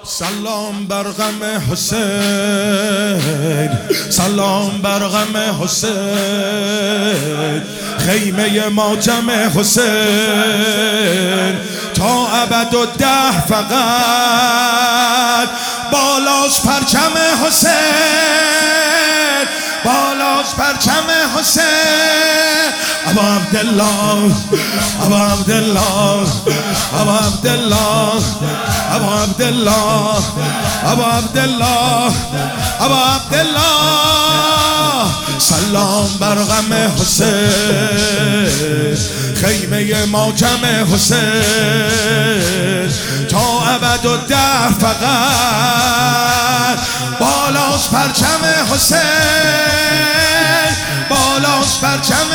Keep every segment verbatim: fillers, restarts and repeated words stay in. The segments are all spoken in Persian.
سلام بر غم حسین، سلام بر غم حسین، خیمه ماتم حسین تا ابد و ده فقط بالاش پرچم حسین، بالاش پرچم حسین. ابا عبدالله ابا عبدالله ابا عبدالله ابا عبدالله ابا عبدالله ابا عبدالله سلام بر غم حسین، خیمه ماتم حسین تا ابد و ده فقط بالاش پرچم حسین، بالاش پرچم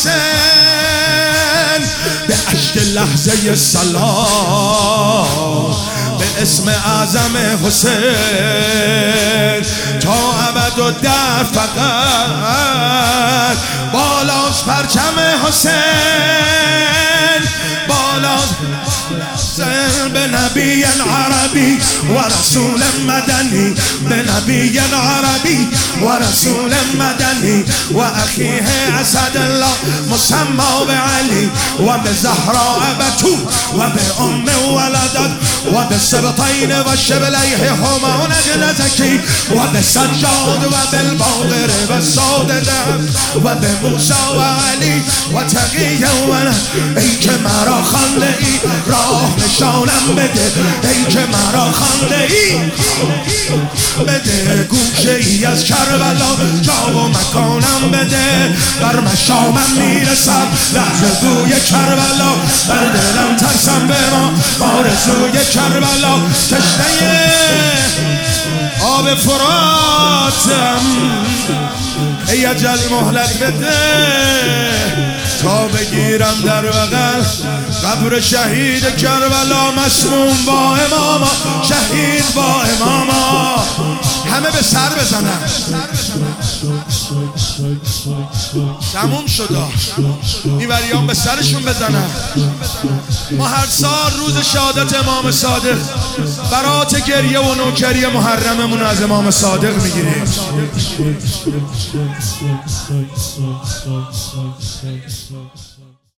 حسین. به اشک لحظه سلام به اسم اعظم حسین تا ابد و در فقط بالاش پرچم حسین، بالاش به نبی عربی و رسول مدنی، به نبی عربی و رسول مدنی و اخیه اسد الله مسمى به علی و به زهراء بتول و به ام ولدت و به سبطین و شبلیه همان زکی و به سجاد و بالباقر و سادته و به موسی و علی و تقیه و ای که مرا خانده ای راه نشانم بده، ای که مرا خانده ای بده، گوشه ای از کربلا جا و مکانم بده، بر مشامم میرسم لحظه بوی کربلا، بر دلم ترسم به ما آرزوی کربلا، تشنه آب فراتم ای اجل مهلت بده تا بگیرم در بغل قبر شهید کربلا، مسموم با اماما، شهید با اماما. همه به سر بزنن، تموم شده، میوریان به سرشون بزنن. ما هر سال روز شهادت امام صادق برات گریه و نوکری محرممون از امام صادق میگیریم.